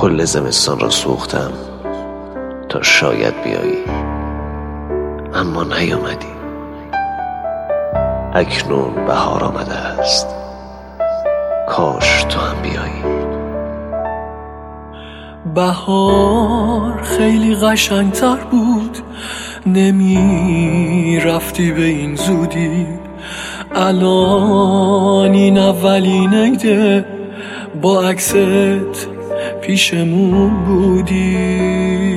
کل زمستان را سوختم تا شاید بیایی، اما نیامدی. اکنون بهار آمده است، کاش تو هم بیایی. بهار خیلی قشنگتر بود، نمی رفتی به این زودی. الان این اولین عیده با عکست پیشمون بودی.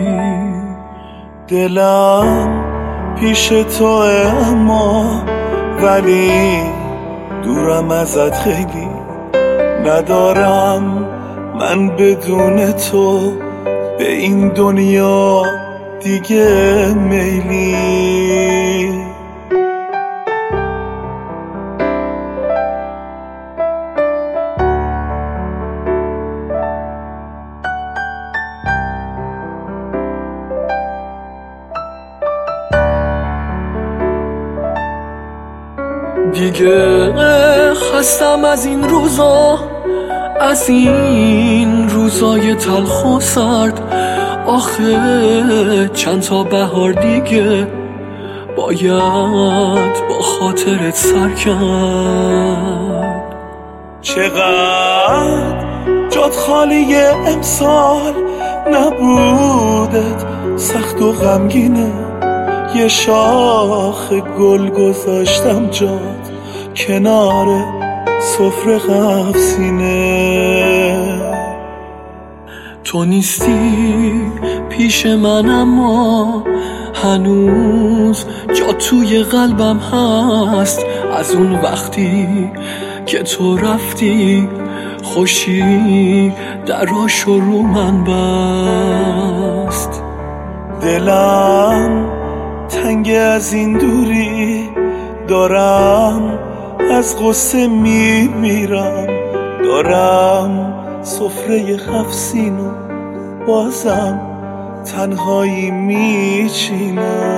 دلم پیش توه اما ولی دورم ازت خیلی. ندارم من بدون تو به این دنیا دیگه میلی. دیگه خستم از این روزا، از این روزای تلخ و سرد. آخه چند تا بهار دیگه باید با خاطرت سر کرد. چقدر جات خالیه امسال، نبودت سخت و غمگینه. یه شاخ گل گذاشتم جات کنار سفره قفسینه. تو نیستی پیش من اما هنوز جا توی قلبم هست. از اون وقتی که تو رفتی خوشی دراشو رو من بست. دلم تنگ از این دوری، دارم از غصه میمیرم. دارم سفره خفسین و بازم تنهایی میچینم.